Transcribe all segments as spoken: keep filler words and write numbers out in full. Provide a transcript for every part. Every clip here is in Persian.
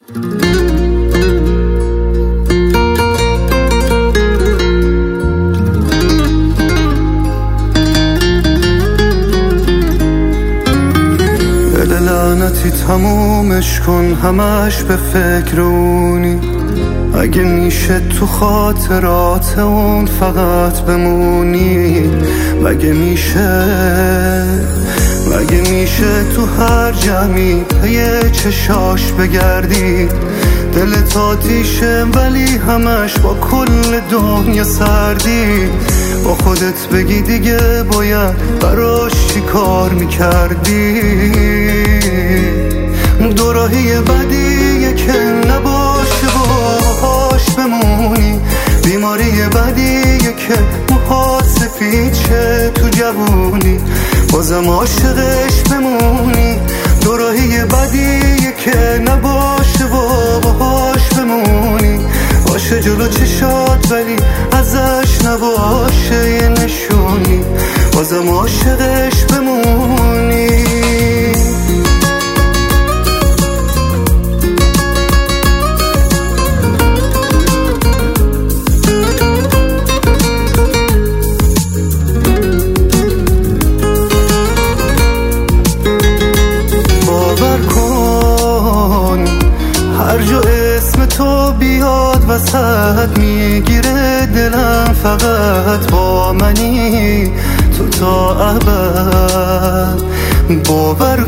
لعنتی تمومش کن، همش به فکر اونی. اگه میشه تو خاطرات اون فقط بمونی. مگه میشه مگه میشه تو هر جمعی پی چشاش بگردی؟ دلت آتیشه ولی همش با کل دنیا سردی. با خودت بگی دیگه باید براش چی کار میکردی. دوراهی بدیه که نباشه باهاش بمونی. بیماری بدیه که موهات سفید شه تو جوونی، بازم عاشقش بمونی. دوراهی بدیه که نباشه باهاش بمونی. باشه جلو چشات ولی ازش نباشه یه نشونی، بازم عاشقش بمونی. باور کن هر جا اسم تو بیاد وسط میگیره دلم، فقط با منی تو تا ابد. باور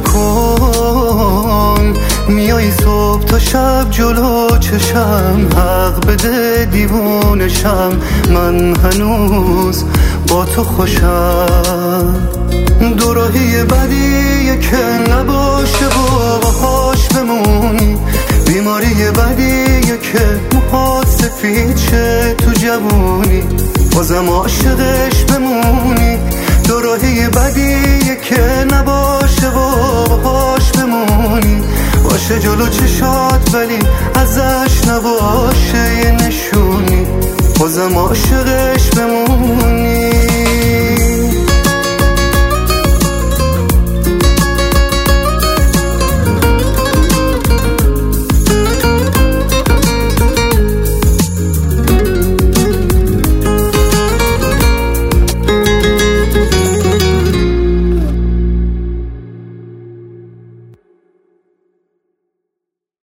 کن میای صبح تا شب جلو چشم، حق بده دیوونشم، من هنوز با تو خوشم. دوراهی بدیه که نباشه باهاش بمونی. بیماری بدیه که موهات سفید شه تو جوونی، بازم عاشقش بمونی. دوراهی بدیه که نباشه باهاش بمونی. باشه جلو چشات ولی ازش نباشه یه نشونی، بازم عاشقش بمونی.